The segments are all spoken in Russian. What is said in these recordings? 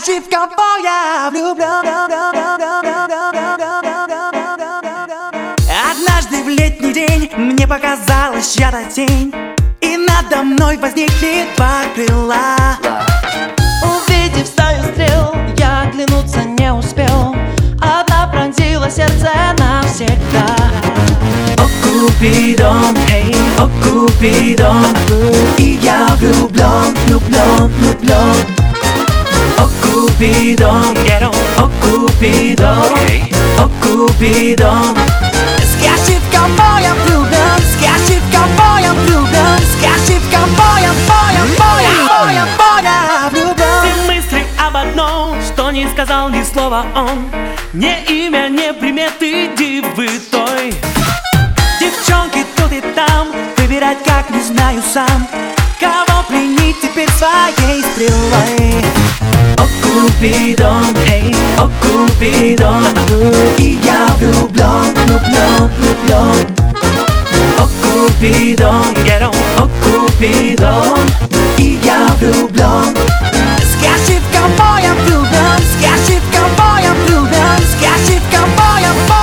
Скажи, в кого я влюблен. Однажды в летний день мне показалась чья-то тень, и надо мной возникли два крыла. Увидев стаю стрел, я оглянуться не успел. Одна пронзила сердце навсегда. О, Купидон, эй, о, Купидон, и я влюблен, влюблен, влюблен. О, Купидон, о, Купидон, о, Купидон. Скажи, в кого я влюблен, скажи, в кого я влюблен, скажи, в кого я влюблен. Все мысли об одном, что не сказал ни слова он. Ни имя, ни приметы дивы той. Девчонки тут и там, выбирать как не знаю сам. Кого пленить теперь своей стрелой? О, Купидон, эй, о, Купидон, и я влюблен, влюблен, влюблен. О, Купидон, о, Купидон, и я влюблен. Скажи, в кого я влюблен, скажи, в кого я влюблен, скажи, в кого я влюблен.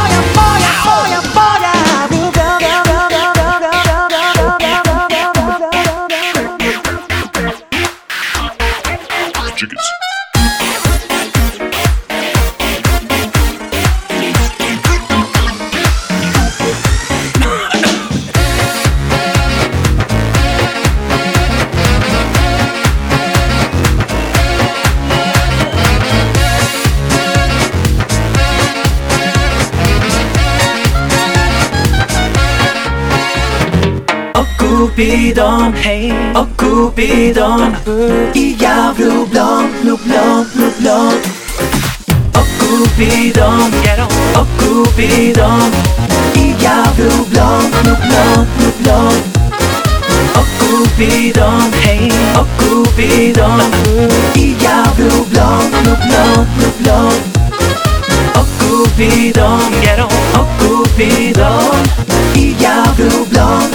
Купидон, эй, о, Купидон, и я влюблен, влюблен, влюблен. О, Купидон, о, Купидон, и я влюблен, влюблен, влюблен. О, Купидон, эй, о, Купидон, и я влюблен, влюблен, влюблен. О, Купидон, о, Купидон, и я влюблен.